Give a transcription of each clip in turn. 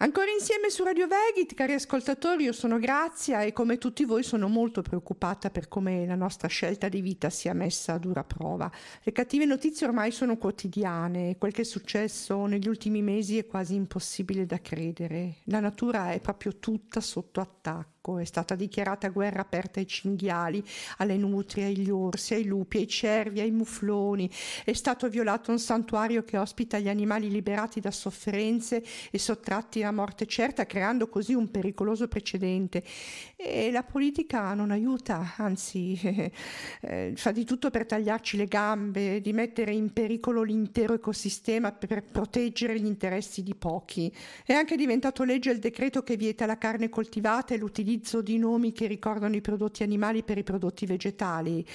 Ancora insieme su Radio Vegit, cari ascoltatori, io sono Grazia e come tutti voi sono molto preoccupata per come la nostra scelta di vita sia messa a dura prova. Le cattive notizie ormai sono quotidiane e quel che è successo negli ultimi mesi è quasi impossibile da credere. La natura è proprio tutta sotto attacco. È stata dichiarata guerra aperta ai cinghiali, alle nutrie, agli orsi, ai lupi, ai cervi, ai mufloni. È stato violato un santuario che ospita gli animali liberati da sofferenze e sottratti a morte certa, creando così un pericoloso precedente. E la politica non aiuta, anzi fa di tutto per tagliarci le gambe, di mettere in pericolo l'intero ecosistema per proteggere gli interessi di pochi. È anche diventato legge il decreto che vieta la carne coltivata e l'utilizzo di nomi che ricordano i prodotti animali per i prodotti vegetali.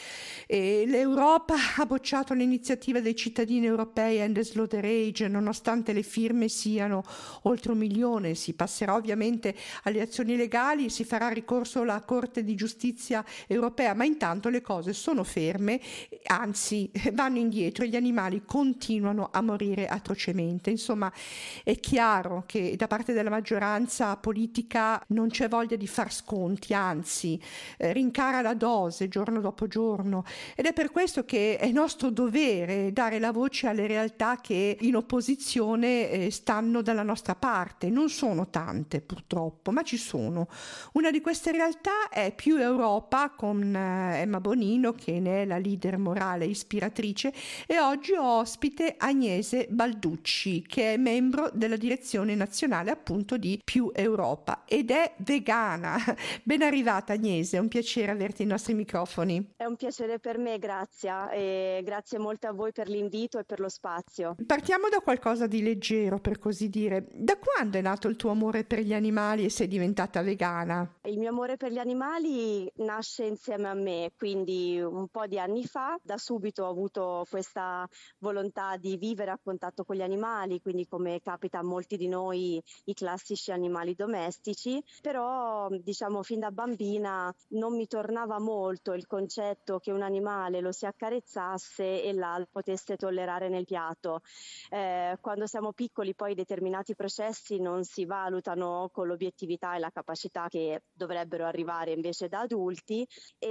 E l'Europa ha bocciato l'iniziativa dei cittadini europei End the Slaughter Age, nonostante le firme siano oltre 1 milione. Si passerà ovviamente alle azioni legali, si farà ricorso alla Corte di Giustizia europea, ma intanto le cose sono ferme, anzi vanno indietro e gli animali continuano a morire atrocemente. Insomma, è chiaro che da parte della maggioranza politica non c'è voglia di far sconti, anzi rincara la dose giorno dopo giorno, ed è per questo che è nostro dovere dare la voce alle realtà che in opposizione stanno dalla nostra parte. Non sono tante purtroppo, ma ci sono. Una di queste realtà è Più Europa con Emma Bonino, che ne è la leader morale e ispiratrice, e oggi ho ospite Agnese Balducci, che è membro della direzione nazionale appunto di Più Europa ed è vegana. Ben arrivata Agnese, è un piacere averti ai nostri microfoni. È un piacere per me, Grazia, e grazie molto a voi per l'invito e per lo spazio. Partiamo da qualcosa di leggero, per così dire. Da quando è nato il tuo amore per gli animali e sei diventata vegana? Il mio amore per gli animali nasce insieme a me, quindi un po' di anni fa. Da subito ho avuto questa volontà di vivere a contatto con gli animali, quindi come capita a molti di noi i classici animali domestici, però diciamo fin da bambina non mi tornava molto il concetto che un animale lo si accarezzasse e l'altro potesse tollerare nel piatto. Quando siamo piccoli poi determinati processi non si valutano con l'obiettività e la capacità che dovrebbero arrivare invece da adulti,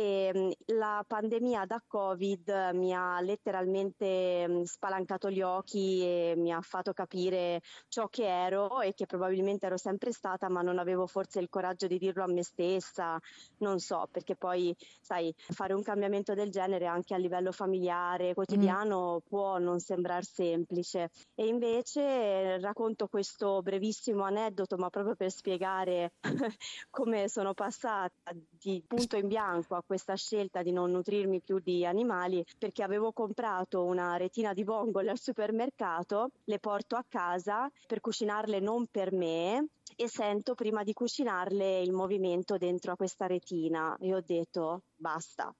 e la pandemia da Covid mi ha letteralmente spalancato gli occhi e mi ha fatto capire ciò che ero e che probabilmente ero sempre stata, ma non avevo forse il coraggio di dirlo a me stessa, non so, perché poi sai, fare un cambiamento del genere anche a livello familiare, quotidiano, può non sembrare semplice. E invece racconto questo brevissimo aneddoto, ma proprio per spiegare come sono passata di punto in bianco a questa scelta di non nutrirmi più di animali, perché avevo comprato una retina di vongole al supermercato, le porto a casa per cucinarle non per me e sento prima di cucinarle il movimento dentro a questa retina e ho detto basta.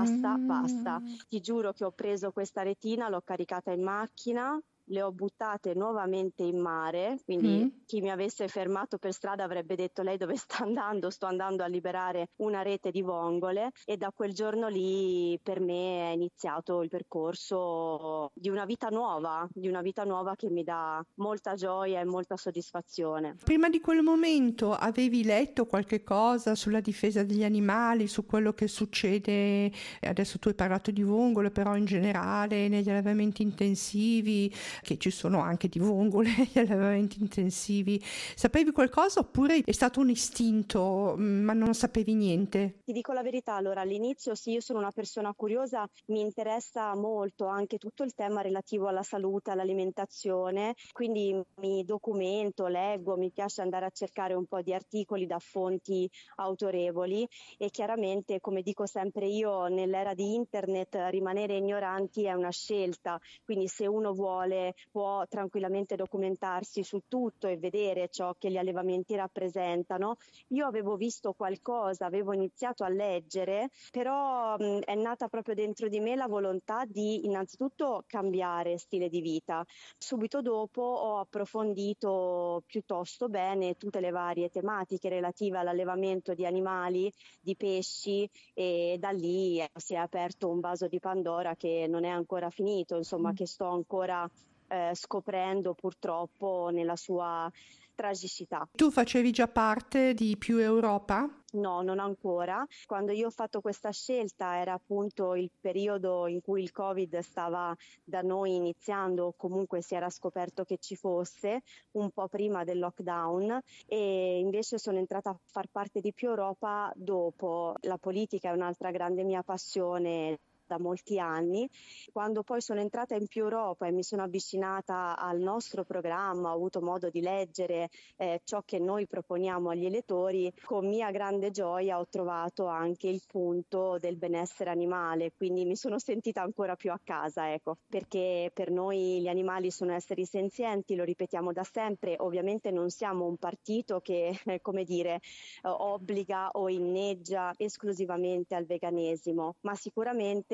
Basta. Ti giuro che ho preso questa retina, l'ho caricata in macchina, le ho buttate nuovamente in mare, quindi chi mi avesse fermato per strada avrebbe detto lei dove sta andando? Sto andando a liberare una rete di vongole, e da quel giorno lì per me è iniziato il percorso di una vita nuova che mi dà molta gioia e molta soddisfazione. Prima di quel momento avevi letto qualche cosa sulla difesa degli animali, su quello che succede? Adesso tu hai parlato di vongole, però in generale negli allevamenti intensivi, che ci sono anche di vongole negli allevamenti intensivi, sapevi qualcosa oppure è stato un istinto ma non sapevi niente? Ti dico la verità, allora all'inizio sì, io sono una persona curiosa, mi interessa molto anche tutto il tema relativo alla salute, all'alimentazione, quindi mi documento, leggo, mi piace andare a cercare un po' di articoli da fonti autorevoli, e chiaramente, come dico sempre io, nell'era di internet rimanere ignoranti è una scelta, quindi se uno vuole può tranquillamente documentarsi su tutto e vedere ciò che gli allevamenti rappresentano. Io avevo visto qualcosa, avevo iniziato a leggere, però è nata proprio dentro di me la volontà di innanzitutto cambiare stile di vita. Subito dopo ho approfondito piuttosto bene tutte le varie tematiche relative all'allevamento di animali, di pesci, e da lì si è aperto un vaso di Pandora che non è ancora finito, insomma, che sto ancora scoprendo purtroppo nella sua tragicità. Tu facevi già parte di Più Europa? No, non ancora. Quando io ho fatto questa scelta era appunto il periodo in cui il Covid stava da noi iniziando, o comunque si era scoperto che ci fosse, un po' prima del lockdown, e invece sono entrata a far parte di Più Europa dopo. La politica è un'altra grande mia passione da molti anni. Quando poi sono entrata in Più Europa e mi sono avvicinata al nostro programma, ho avuto modo di leggere ciò che noi proponiamo agli elettori, con mia grande gioia ho trovato anche il punto del benessere animale, quindi mi sono sentita ancora più a casa, ecco, perché per noi gli animali sono esseri senzienti, lo ripetiamo da sempre. Ovviamente non siamo un partito che, come dire, obbliga o inneggia esclusivamente al veganesimo, ma sicuramente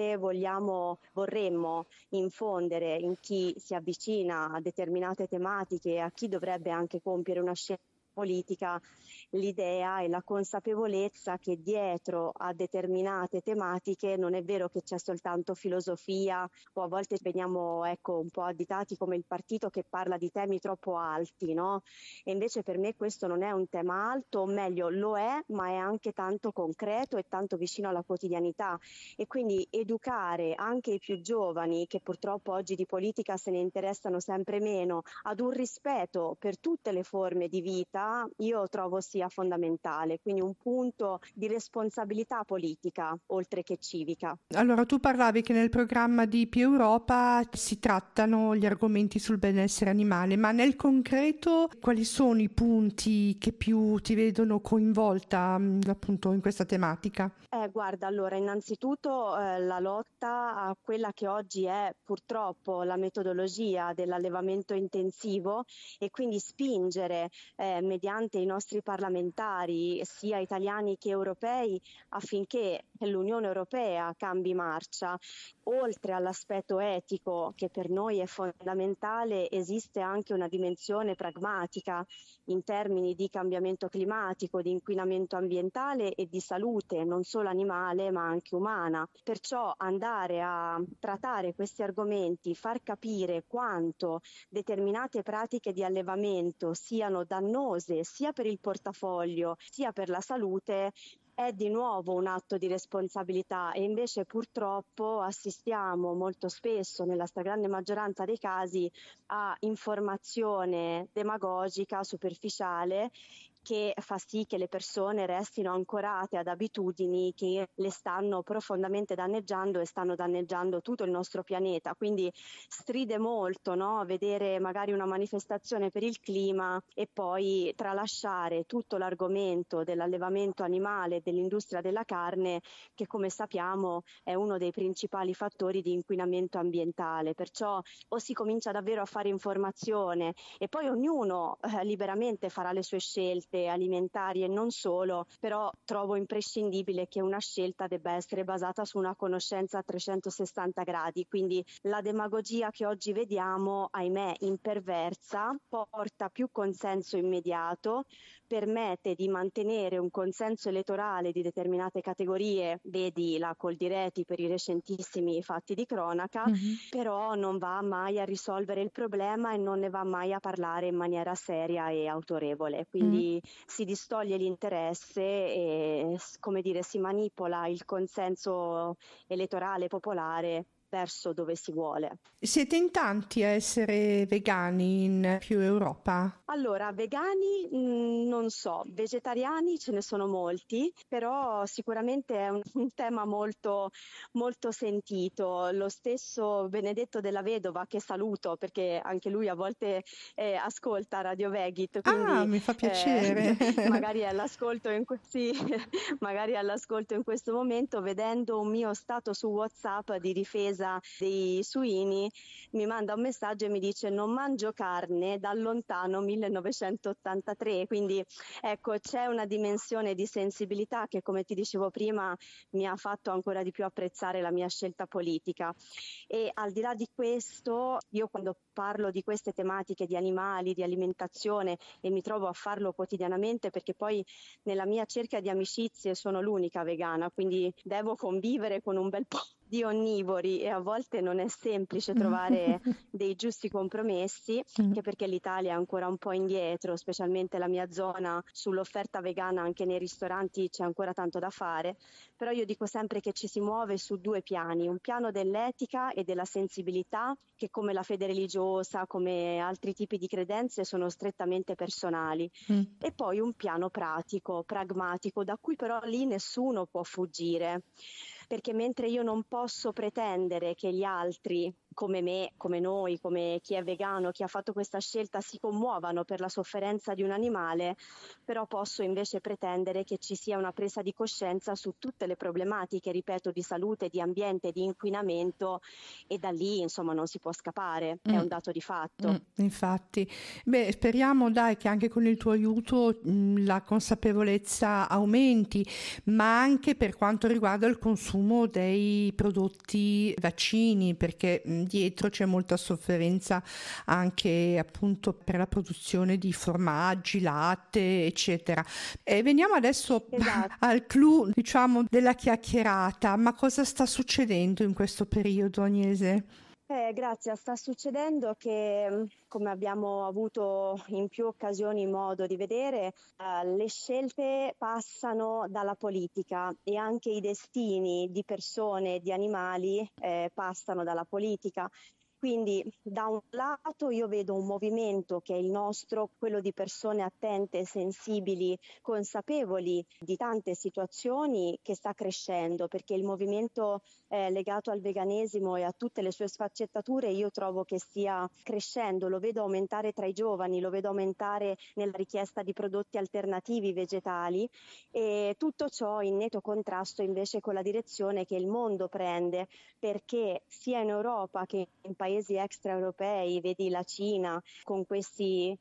vorremmo infondere in chi si avvicina a determinate tematiche e a chi dovrebbe anche compiere una scelta politica l'idea e la consapevolezza che dietro a determinate tematiche non è vero che c'è soltanto filosofia, o a volte veniamo un po' additati come il partito che parla di temi troppo alti, no? E invece per me questo non è un tema alto, o meglio lo è, ma è anche tanto concreto e tanto vicino alla quotidianità, e quindi educare anche i più giovani, che purtroppo oggi di politica se ne interessano sempre meno, ad un rispetto per tutte le forme di vita, io trovo sia fondamentale, quindi un punto di responsabilità politica oltre che civica. Allora, tu parlavi che nel programma di Più Europa si trattano gli argomenti sul benessere animale, ma nel concreto quali sono i punti che più ti vedono coinvolta appunto in questa tematica? Guarda, allora, innanzitutto la lotta a quella che oggi è purtroppo la metodologia dell'allevamento intensivo, e quindi spingere mediante i nostri parlamentari, sia italiani che europei, affinché l'Unione Europea cambi marcia. Oltre all'aspetto etico, che per noi è fondamentale, esiste anche una dimensione pragmatica in termini di cambiamento climatico, di inquinamento ambientale e di salute non solo animale ma anche umana. Perciò andare a trattare questi argomenti, far capire quanto determinate pratiche di allevamento siano dannose sia per il portafoglio sia per la salute, è di nuovo un atto di responsabilità, e invece purtroppo assistiamo molto spesso, nella stragrande maggioranza dei casi, a informazione demagogica, superficiale, che fa sì che le persone restino ancorate ad abitudini che le stanno profondamente danneggiando e stanno danneggiando tutto il nostro pianeta. Quindi stride molto, no? Vedere magari una manifestazione per il clima e poi tralasciare tutto l'argomento dell'allevamento animale, dell'industria della carne, che come sappiamo è uno dei principali fattori di inquinamento ambientale. Perciò o si comincia davvero a fare informazione, e poi ognuno liberamente farà le sue scelte alimentari e non solo, però trovo imprescindibile che una scelta debba essere basata su una conoscenza a 360 gradi. Quindi la demagogia che oggi vediamo, ahimè imperversa, porta più consenso immediato, permette di mantenere un consenso elettorale di determinate categorie, vedi la Coldiretti per i recentissimi fatti di cronaca, però non va mai a risolvere il problema e non ne va mai a parlare in maniera seria e autorevole. Quindi si distoglie l'interesse e, come dire, si manipola il consenso elettorale popolare verso dove si vuole. Siete in tanti a essere vegani in Più Europa? Allora, vegani non so, vegetariani ce ne sono molti, però sicuramente è un tema molto, molto sentito. Lo stesso Benedetto Della Vedova, che saluto perché anche lui a volte ascolta Radio Vegit, Ah, quindi mi fa piacere. magari è all'ascolto sì, magari è all'ascolto in questo momento, vedendo un mio stato su WhatsApp di difesa dei suini, mi manda un messaggio e mi dice: non mangio carne dal lontano 1983. Quindi ecco, c'è una dimensione di sensibilità che, come ti dicevo prima, mi ha fatto ancora di più apprezzare la mia scelta politica. E al di là di questo, io quando parlo di queste tematiche di animali, di alimentazione, e mi trovo a farlo quotidianamente perché poi nella mia cerchia di amicizie sono l'unica vegana, quindi devo convivere con un bel po' di onnivori e a volte non è semplice trovare dei giusti compromessi, anche perché l'Italia è ancora un po' indietro, specialmente la mia zona, sull'offerta vegana anche nei ristoranti c'è ancora tanto da fare, però io dico sempre che ci si muove su due piani, un piano dell'etica e della sensibilità che come la fede religiosa, come altri tipi di credenze sono strettamente personali e poi un piano pratico, pragmatico, da cui però lì nessuno può fuggire, perché mentre io non posso pretendere che gli altri come me, come noi, come chi è vegano, chi ha fatto questa scelta si commuovano per la sofferenza di un animale, però posso invece pretendere che ci sia una presa di coscienza su tutte le problematiche, ripeto, di salute, di ambiente, di inquinamento e da lì insomma non si può scappare, è un dato di fatto. Infatti, beh, speriamo dai che anche con il tuo aiuto la consapevolezza aumenti, ma anche per quanto riguarda il consumo dei prodotti vaccini, perché dietro c'è molta sofferenza anche appunto per la produzione di formaggi, latte, eccetera. E veniamo adesso al clou, diciamo, della chiacchierata. Ma cosa sta succedendo in questo periodo, Agnese? Grazie, sta succedendo che, come abbiamo avuto in più occasioni modo di vedere, le scelte passano dalla politica e anche i destini di persone e di animali passano dalla politica. Quindi da un lato io vedo un movimento che è il nostro, quello di persone attente, sensibili, consapevoli di tante situazioni che sta crescendo, perché il movimento legato al veganesimo e a tutte le sue sfaccettature io trovo che stia crescendo, lo vedo aumentare tra i giovani, lo vedo aumentare nella richiesta di prodotti alternativi vegetali e tutto ciò in netto contrasto invece con la direzione che il mondo prende, perché sia in Europa che in paesi extraeuropei, vedi la Cina con questi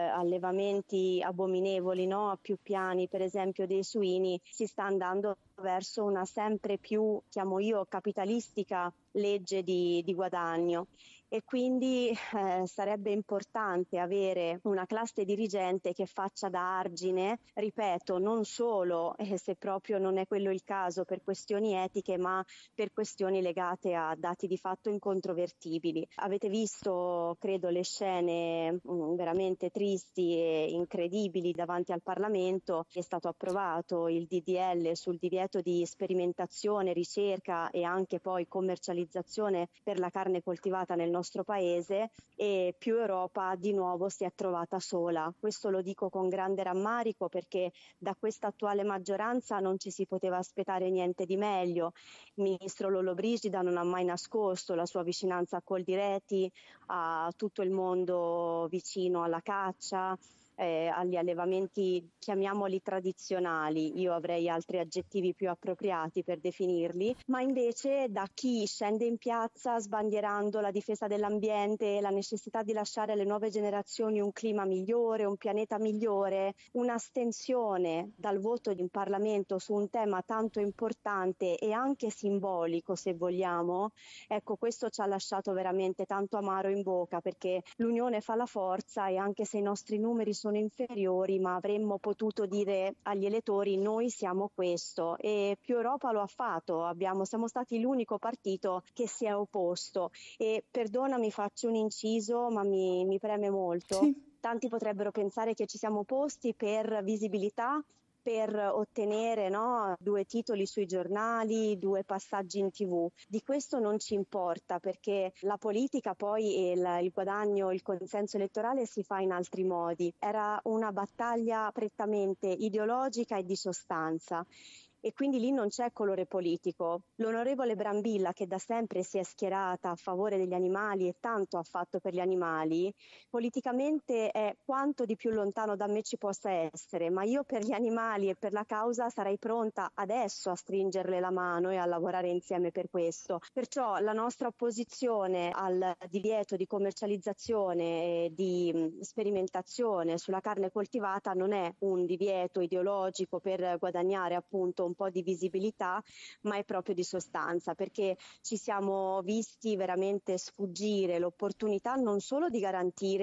allevamenti abominevoli, no? A più piani, per esempio dei suini, si sta andando verso una sempre più, chiamo io, capitalistica legge di guadagno. E quindi sarebbe importante avere una classe dirigente che faccia da argine, ripeto, non solo se proprio non è quello il caso per questioni etiche, ma per questioni legate a dati di fatto incontrovertibili. Avete visto, credo, le scene veramente tristi e incredibili davanti al Parlamento. È stato approvato il DDL sul divieto di sperimentazione, ricerca e anche poi commercializzazione per la carne coltivata nel nostro paese e più Europa di nuovo si è trovata sola. Questo lo dico con grande rammarico perché da questa attuale maggioranza non ci si poteva aspettare niente di meglio. Il ministro Lollobrigida non ha mai nascosto la sua vicinanza a Coldiretti, a tutto il mondo vicino alla caccia, agli allevamenti, chiamiamoli tradizionali, io avrei altri aggettivi più appropriati per definirli, ma invece da chi scende in piazza sbandierando la difesa dell'ambiente e la necessità di lasciare alle nuove generazioni un clima migliore, un pianeta migliore, un'astensione dal voto in Parlamento su un tema tanto importante e anche simbolico, se vogliamo, ecco, questo ci ha lasciato veramente tanto amaro in bocca, perché l'unione fa la forza e anche se i nostri numeri sono inferiori, ma avremmo potuto dire agli elettori noi siamo questo e più Europa lo ha fatto, siamo stati l'unico partito che si è opposto e perdonami, faccio un inciso ma mi preme molto. Sì. Tanti potrebbero pensare che ci siamo opposti per visibilità, per ottenere 2 titoli sui giornali, 2 passaggi in TV. Di questo non ci importa perché la politica poi e il guadagno, il consenso elettorale si fa in altri modi. Era una battaglia prettamente ideologica e di sostanza. E quindi lì non c'è colore politico. L'onorevole Brambilla, che da sempre si è schierata a favore degli animali e tanto ha fatto per gli animali, politicamente è quanto di più lontano da me ci possa essere, ma io per gli animali e per la causa sarei pronta adesso a stringerle la mano e a lavorare insieme per questo. Perciò la nostra opposizione al divieto di commercializzazione e di sperimentazione sulla carne coltivata non è un divieto ideologico per guadagnare appunto un po' di visibilità, ma è proprio di sostanza, perché ci siamo visti veramente sfuggire l'opportunità non solo di garantire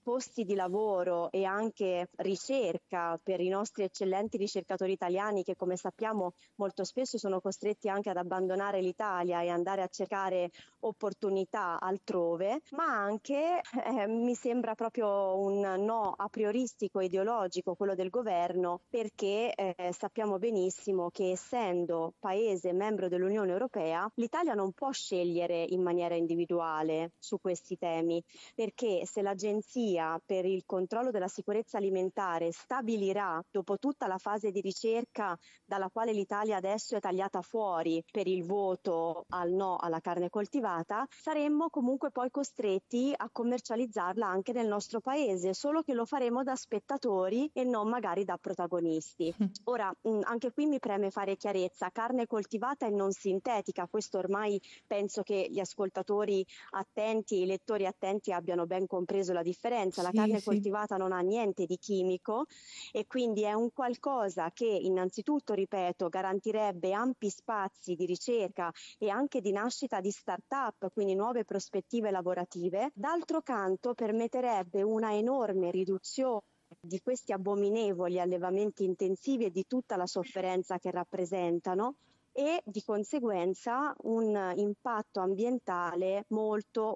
posti di lavoro e anche ricerca per i nostri eccellenti ricercatori italiani che, come sappiamo, molto spesso sono costretti anche ad abbandonare l'Italia e andare a cercare opportunità altrove, ma anche mi sembra proprio un no a prioristico ideologico quello del governo, perché sappiamo benissimo che, essendo paese membro dell'Unione Europea, l'Italia non può scegliere in maniera individuale su questi temi, perché se l'Agenzia per il controllo della sicurezza alimentare stabilirà, dopo tutta la fase di ricerca dalla quale l'Italia adesso è tagliata fuori per il voto al no alla carne coltivata, saremmo comunque poi costretti a commercializzarla anche nel nostro paese, solo che lo faremo da spettatori e non magari da protagonisti. Ora, anche qui mi preme fare chiarezza: carne coltivata e non sintetica, questo ormai penso che gli ascoltatori attenti e i lettori attenti abbiano ben compreso la differenza. La carne coltivata non ha niente di chimico e quindi è un qualcosa che innanzitutto, ripeto, garantirebbe ampi spazi di ricerca e anche di nascita di start-up, quindi nuove prospettive lavorative. D'altro canto permetterebbe una enorme riduzione di questi abominevoli allevamenti intensivi e di tutta la sofferenza che rappresentano, e di conseguenza un impatto ambientale molto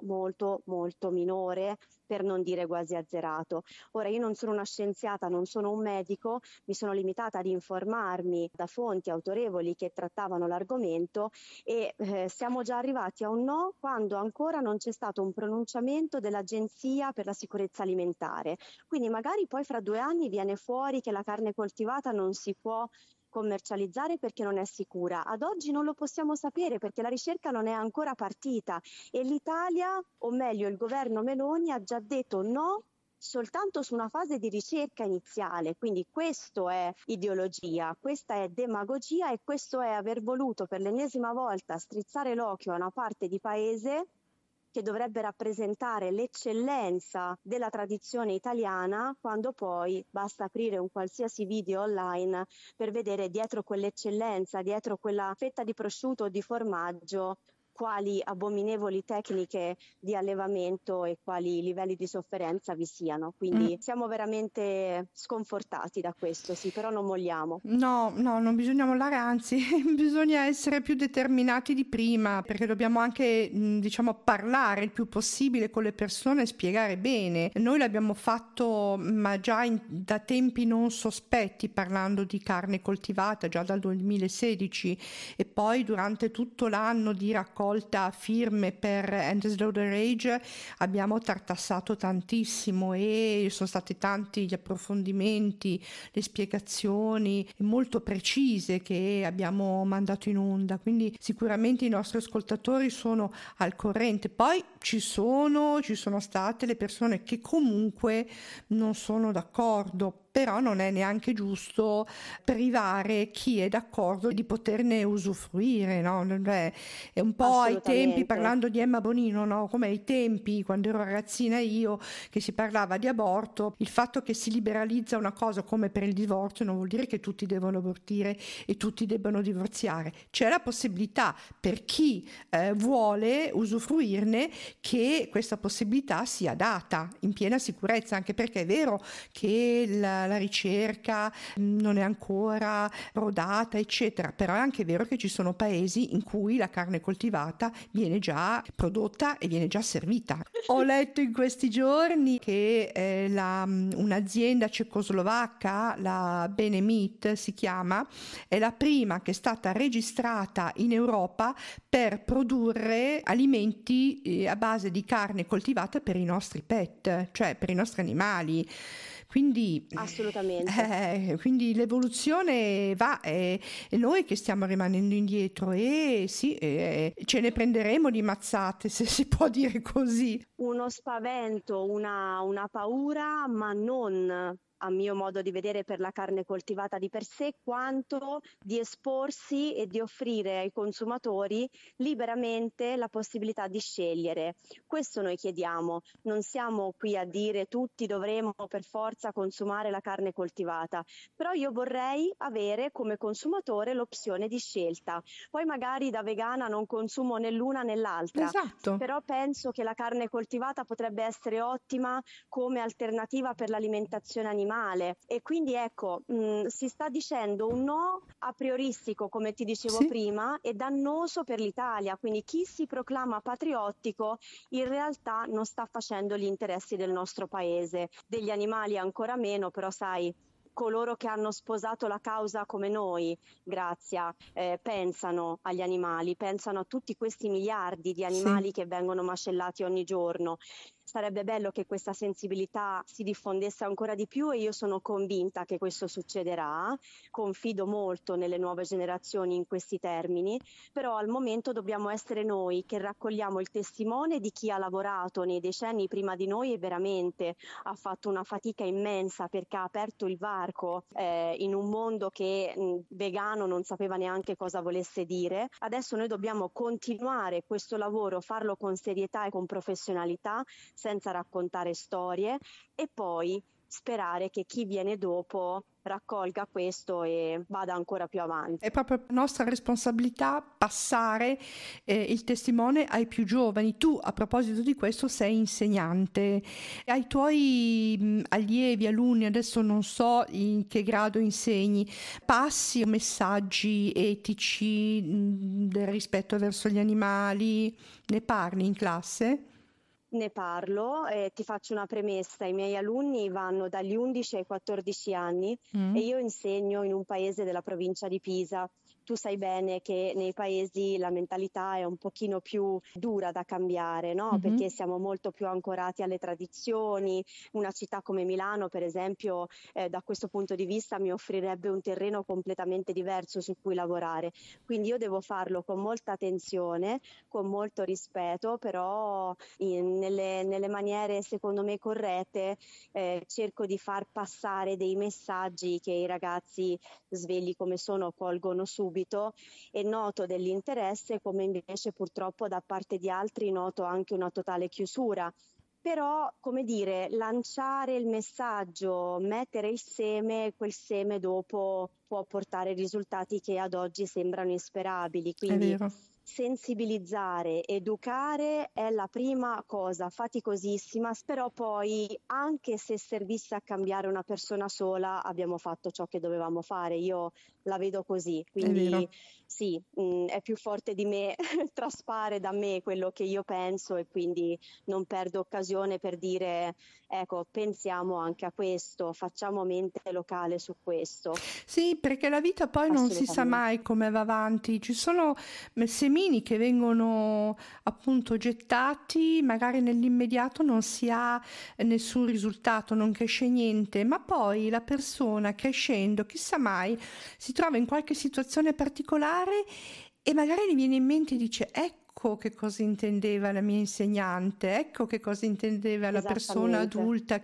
minore, per non dire quasi azzerato. Ora, io non sono una scienziata, non sono un medico, mi sono limitata ad informarmi da fonti autorevoli che trattavano l'argomento e siamo già arrivati a un no quando ancora non c'è stato un pronunciamento dell'Agenzia per la sicurezza alimentare. Quindi magari poi fra 2 anni viene fuori che la carne coltivata non si può commercializzare perché non è sicura. Ad oggi non lo possiamo sapere perché la ricerca non è ancora partita e l'Italia, o meglio il governo Meloni, ha già detto no soltanto su una fase di ricerca iniziale. Quindi questo è ideologia, questa è demagogia e questo è aver voluto per l'ennesima volta strizzare l'occhio a una parte di paese che dovrebbe rappresentare l'eccellenza della tradizione italiana, quando poi basta aprire un qualsiasi video online per vedere dietro quell'eccellenza, dietro quella fetta di prosciutto o di formaggio, quali abominevoli tecniche di allevamento e quali livelli di sofferenza vi siano. Quindi siamo veramente sconfortati da questo, sì, però non molliamo. No, non bisogna mollare, anzi bisogna essere più determinati di prima, perché dobbiamo anche, parlare il più possibile con le persone e spiegare bene. Noi l'abbiamo fatto, ma già da tempi non sospetti, parlando di carne coltivata, già dal 2016, e poi durante tutto l'anno di raccolta firme per End the Slaughter Age abbiamo tartassato tantissimo e sono stati tanti gli approfondimenti, le spiegazioni molto precise che abbiamo mandato in onda, quindi sicuramente i nostri ascoltatori sono al corrente. Poi ci sono state le persone che comunque non sono d'accordo, però non è neanche giusto privare chi è d'accordo di poterne usufruire, no? È un po' ai tempi, parlando di Emma Bonino, no? Come ai tempi quando ero ragazzina io, che si parlava di aborto. Il fatto che si liberalizza una cosa come per il divorzio non vuol dire che tutti devono abortire e tutti debbano divorziare. C'è la possibilità per chi vuole usufruirne che questa possibilità sia data in piena sicurezza, anche perché è vero che la ricerca non è ancora rodata, eccetera, però è anche vero che ci sono paesi in cui la carne coltivata viene già prodotta e viene già servita. Ho letto in questi giorni che un'azienda cecoslovacca, la Benemeat si chiama, è la prima che è stata registrata in Europa per produrre alimenti a base di carne coltivata per i nostri pet, cioè per i nostri animali. Quindi, assolutamente. Quindi l'evoluzione va e noi che stiamo rimanendo indietro e sì, ce ne prenderemo di mazzate, se si può dire così. Uno spavento, una paura, ma non a mio modo di vedere, per la carne coltivata di per sé, quanto di esporsi e di offrire ai consumatori liberamente la possibilità di scegliere. Questo noi chiediamo, non siamo qui a dire tutti dovremo per forza consumare la carne coltivata, però io vorrei avere come consumatore l'opzione di scelta. Poi magari da vegana non consumo né l'una né l'altra, Esatto. però penso che la carne coltivata potrebbe essere ottima come alternativa per l'alimentazione animale, e quindi ecco, si sta dicendo un no a prioristico, come ti dicevo Sì. prima, e dannoso per l'Italia. Quindi chi si proclama patriottico in realtà non sta facendo gli interessi del nostro paese, degli animali ancora meno, però sai, coloro che hanno sposato la causa come noi, Grazia, pensano agli animali, pensano a tutti questi miliardi di Sì. animali che vengono macellati ogni giorno. Sarebbe bello che questa sensibilità si diffondesse ancora di più, e io sono convinta che questo succederà. Confido molto nelle nuove generazioni in questi termini, però al momento dobbiamo essere noi che raccogliamo il testimone di chi ha lavorato nei decenni prima di noi e veramente ha fatto una fatica immensa, perché ha aperto il varco in un mondo che vegano non sapeva neanche cosa volesse dire. Adesso noi dobbiamo continuare questo lavoro, farlo con serietà e con professionalità, senza raccontare storie, e poi sperare che chi viene dopo raccolga questo e vada ancora più avanti. È proprio nostra responsabilità passare il testimone ai più giovani. Tu, a proposito di questo, sei insegnante. Ai tuoi allievi, alunni, adesso non so in che grado insegni, passi messaggi etici del rispetto verso gli animali? Ne parli in classe? Ne parlo e ti faccio una premessa: i miei alunni vanno dagli 11 ai 14 anni e Mm. io insegno in un paese della provincia di Pisa. Tu sai bene che nei paesi la mentalità è un pochino più dura da cambiare, no? Perché Mhm. siamo molto più ancorati alle tradizioni. Una città come Milano, per esempio, da questo punto di vista mi offrirebbe un terreno completamente diverso su cui lavorare. Quindi io devo farlo con molta attenzione, con molto rispetto, però nelle maniere secondo me corrette, cerco di far passare dei messaggi che i ragazzi, svegli come sono, colgono subito, e noto dell'interesse, come invece purtroppo da parte di altri noto anche una totale chiusura. Però, come dire, lanciare il messaggio, mettere il seme, quel seme dopo può portare risultati che ad oggi sembrano insperabili. È Quindi vero. sensibilizzare, educare è la prima cosa, faticosissima, però poi anche se servisse a cambiare una persona sola abbiamo fatto ciò che dovevamo fare. Io la vedo così, È quindi vero. sì, è più forte di me, traspare da me quello che io penso, e quindi non perdo occasione per dire, ecco, pensiamo anche a questo, facciamo mente locale su questo. Sì, perché la vita poi non si sa Assolutamente. mai come va avanti. Ci sono semini che vengono appunto gettati, magari nell'immediato non si ha nessun risultato, non cresce niente, ma poi la persona crescendo, chissà mai, si trova in qualche situazione particolare e magari gli viene in mente e dice: ecco che cosa intendeva la mia insegnante, ecco che cosa intendeva la persona Esattamente. adulta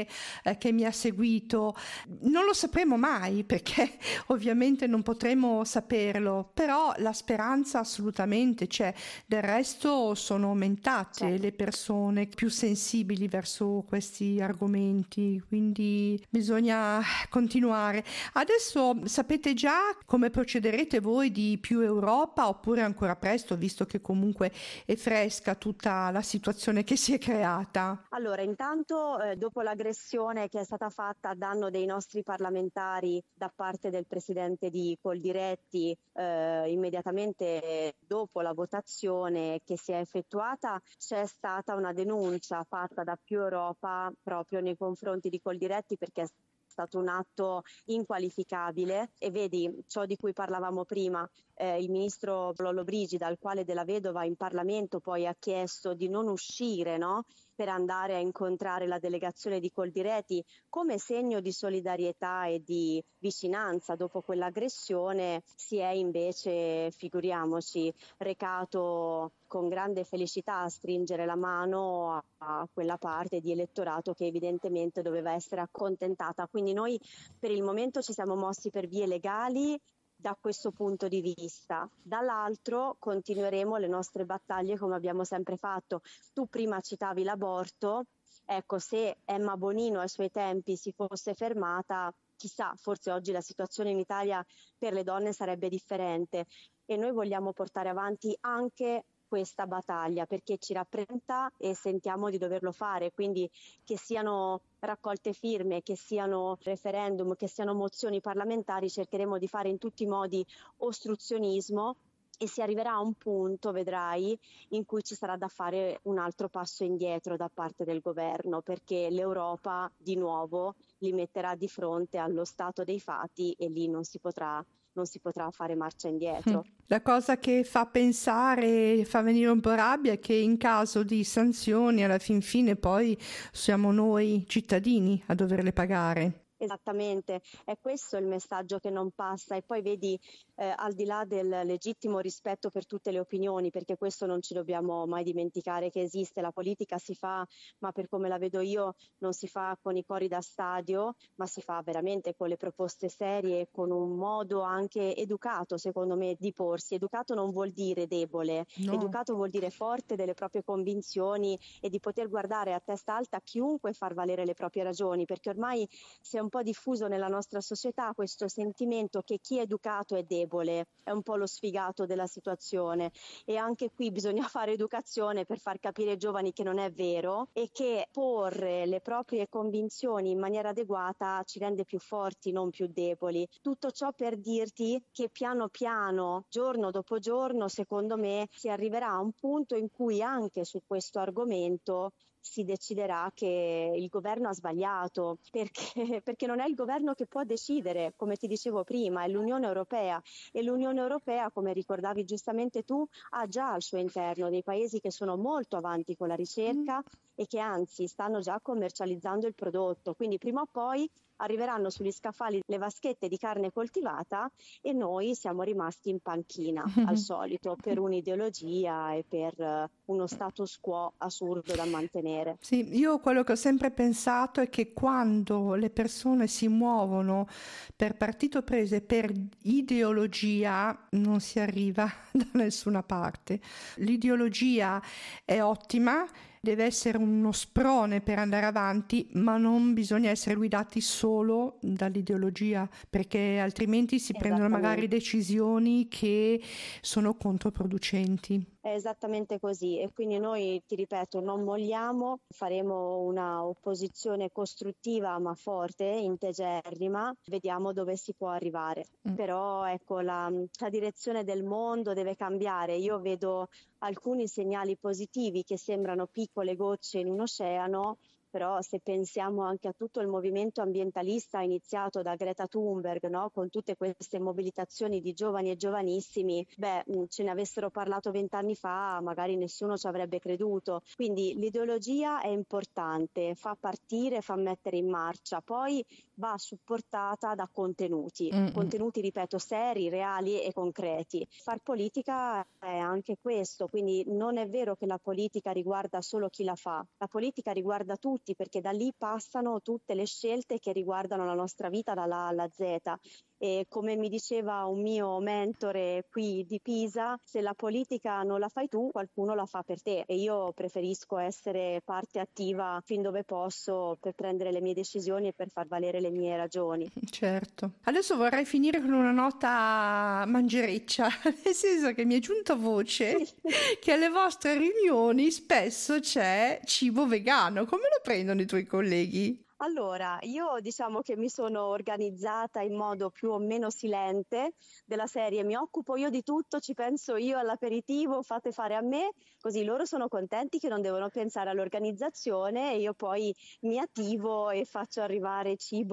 che mi ha seguito. Non lo sapremo mai perché ovviamente non potremo saperlo, però la speranza assolutamente c'è. Del resto sono Cioè, aumentate le persone più sensibili verso questi argomenti, quindi bisogna continuare. Adesso sapete già come procederete voi di più Europa, oppure ancora presto, visto che comunque è fresca tutta la situazione che si è creata? allora, intanto, dopo l'aggressione che è stata fatta a danno dei nostri parlamentari da parte del presidente di Coldiretti, immediatamente dopo la votazione che si è effettuata, c'è stata una denuncia fatta da Più Europa proprio nei confronti di Coldiretti, perché è stato un atto inqualificabile. E vedi, ciò di cui parlavamo prima, il ministro Lollobrigida, al quale Della Vedova in Parlamento poi ha chiesto di non uscire, no? per andare a incontrare la delegazione di Coldiretti come segno di solidarietà e di vicinanza dopo quell'aggressione, si è invece, figuriamoci, recato con grande felicità a stringere la mano a quella parte di elettorato che evidentemente doveva essere accontentata. Quindi noi per il momento ci siamo mossi per vie legali da questo punto di vista. Dall'altro continueremo le nostre battaglie come abbiamo sempre fatto. Tu prima citavi l'aborto, ecco, se Emma Bonino ai suoi tempi si fosse fermata, chissà, forse oggi la situazione in Italia per le donne sarebbe differente, e noi vogliamo portare avanti anche questa battaglia perché ci rappresenta e sentiamo di doverlo fare, quindi che siano raccolte firme, che siano referendum, che siano mozioni parlamentari, cercheremo di fare in tutti i modi ostruzionismo e si arriverà a un punto, vedrai, in cui ci sarà da fare un altro passo indietro da parte del governo, perché l'Europa di nuovo li metterà di fronte allo stato dei fatti e lì non si potrà fare marcia indietro. La cosa che fa pensare, fa venire un po' rabbia è che in caso di sanzioni alla fin fine poi siamo noi cittadini a doverle pagare. Esattamente, è questo il messaggio che non passa, e poi vedi al di là del legittimo rispetto per tutte le opinioni, perché questo non ci dobbiamo mai dimenticare che esiste, la politica si fa, ma per come la vedo io non si fa con i cori da stadio, ma si fa veramente con le proposte serie, con un modo anche educato secondo me di porsi. Educato non vuol dire debole, No. Educato vuol dire forte delle proprie convinzioni e di poter guardare a testa alta chiunque e far valere le proprie ragioni, perché ormai si è un po' diffuso nella nostra società questo sentimento che chi è educato è debole, è un po' lo sfigato della situazione, e anche qui bisogna fare educazione per far capire ai giovani che non è vero e che porre le proprie convinzioni in maniera adeguata ci rende più forti, non più deboli. Tutto ciò per dirti che piano piano, giorno dopo giorno, secondo me si arriverà a un punto in cui anche su questo argomento si deciderà che il governo ha sbagliato, perché non è il governo che può decidere, come ti dicevo prima, è l'Unione Europea, e l'Unione Europea, come ricordavi giustamente tu, ha già al suo interno dei paesi che sono molto avanti con la ricerca e che anzi stanno già commercializzando il prodotto, quindi prima o poi arriveranno sugli scaffali le vaschette di carne coltivata e noi siamo rimasti in panchina al solito per un'ideologia e per uno status quo assurdo da mantenere. Sì, io quello che ho sempre pensato è che quando le persone si muovono per partito preso e per ideologia non si arriva da nessuna parte. L'ideologia è ottima, deve essere uno sprone per andare avanti, ma non bisogna essere guidati solo dall'ideologia, perché altrimenti si prendono magari decisioni che sono controproducenti. È esattamente così, e quindi noi, ti ripeto, non molliamo, faremo una opposizione costruttiva ma forte, integerrima, vediamo dove si può arrivare. Però ecco, la direzione del mondo deve cambiare. Io vedo alcuni segnali positivi che sembrano piccole gocce in un oceano, però se pensiamo anche a tutto il movimento ambientalista iniziato da Greta Thunberg, no? Con tutte queste mobilitazioni di giovani e giovanissimi, ce ne avessero parlato 20 anni fa, magari nessuno ci avrebbe creduto. Quindi l'ideologia è importante, fa partire, fa mettere in marcia, poi va supportata da contenuti, ripeto, seri, reali e concreti. Far politica è anche questo, quindi non è vero che la politica riguarda solo chi la fa, la politica riguarda tutti, perché da lì passano tutte le scelte che riguardano la nostra vita dalla A alla Z. E come mi diceva un mio mentore qui di Pisa, se la politica non la fai tu, qualcuno la fa per te, e io preferisco essere parte attiva fin dove posso per prendere le mie decisioni e per far valere le mie ragioni. Certo. Adesso vorrei finire con una nota mangereccia, nel senso che mi è giunta voce che alle vostre riunioni spesso c'è cibo vegano. Come lo prendono i tuoi colleghi? Allora, io diciamo che mi sono organizzata in modo più o meno silente, della serie mi occupo io di tutto, ci penso io all'aperitivo, fate fare a me, così loro sono contenti che non devono pensare all'organizzazione e io poi mi attivo e faccio arrivare cibo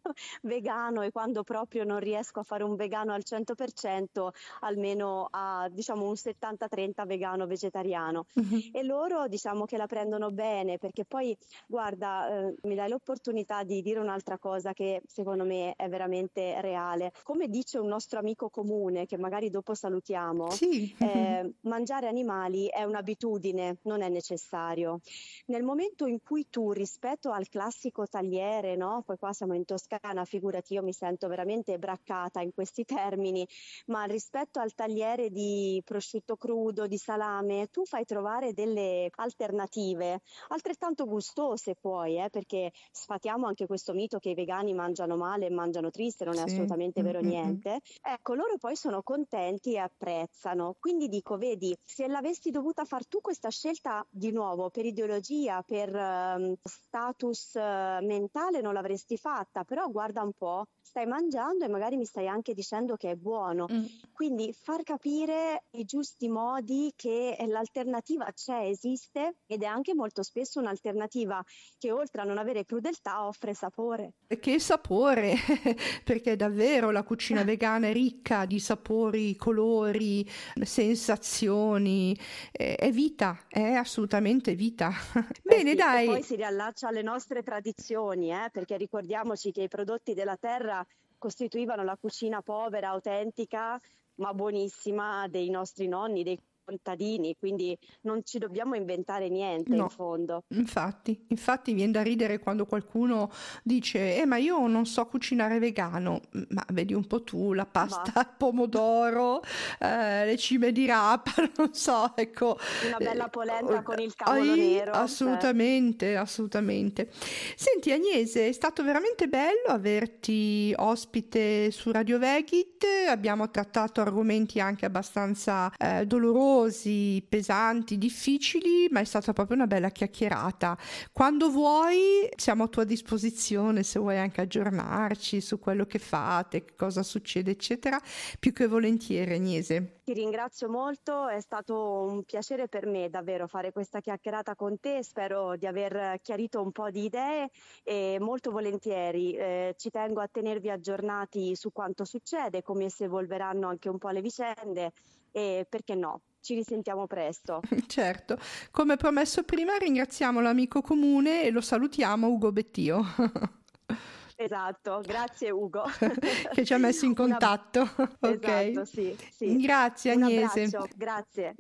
vegano, e quando proprio non riesco a fare un vegano al 100%, almeno a diciamo un 70-30 vegano vegetariano. Mhm. E loro diciamo che la prendono bene, perché poi guarda, mi dai l'opportunità di dire un'altra cosa che secondo me è veramente reale. Come dice un nostro amico comune, che magari dopo salutiamo, Sì. mangiare animali è un'abitudine, non è necessario. Nel momento in cui tu, rispetto al classico tagliere, no? Poi qua siamo in Toscana, figurati, io mi sento veramente braccata in questi termini, ma rispetto al tagliere di prosciutto crudo, di salame, tu fai trovare delle alternative altrettanto gustose poi, perché sfatiamo anche questo mito che i vegani mangiano male e mangiano triste, non è Sì. assolutamente vero niente. Ecco, loro poi sono contenti e apprezzano. Quindi dico, vedi, se l'avessi dovuta far tu questa scelta di nuovo per ideologia, per status mentale, non l'avresti fatta, però guarda un po', stai mangiando e magari mi stai anche dicendo che è buono. Mm. Quindi far capire i giusti modi che l'alternativa c'è, esiste, ed è anche molto spesso un'alternativa che oltre a non avere crudeltà offre sapore. Che sapore, perché davvero la cucina vegana è ricca di sapori, colori, sensazioni, è vita, è assolutamente vita. Beh Bene, sì, e poi dai. si riallaccia alle nostre tradizioni, perché ricordiamoci che i prodotti della terra costituivano la cucina povera, autentica, ma buonissima dei nostri nonni, dei contadini, quindi non ci dobbiamo inventare niente in No, fondo. infatti viene da ridere quando qualcuno dice, ma io non so cucinare vegano, ma vedi un po' tu, la Va, pasta al pomodoro, le cime di rapa, non so, ecco. una bella polenta con il cavolo Ai, nero. assolutamente, assolutamente. Senti Agnese, è stato veramente bello averti ospite su Radio Vegit, abbiamo trattato argomenti anche abbastanza dolorosi, pesanti, difficili, ma è stata proprio una bella chiacchierata. Quando vuoi siamo a tua disposizione, se vuoi anche aggiornarci su quello che fate, che cosa succede, eccetera, più che volentieri, Agnese. Ti ringrazio molto, è stato un piacere per me davvero fare questa chiacchierata con te, spero di aver chiarito un po' di idee e molto volentieri ci tengo a tenervi aggiornati su quanto succede, come si evolveranno anche un po' le vicende, e perché no, ci risentiamo presto. Certo, come promesso prima ringraziamo l'amico comune e lo salutiamo, Ugo Bettio, Esatto, grazie Ugo. che ci ha messo in Una... contatto. Ok, Esatto, sì, sì. grazie Un Agnese. abbraccio, grazie.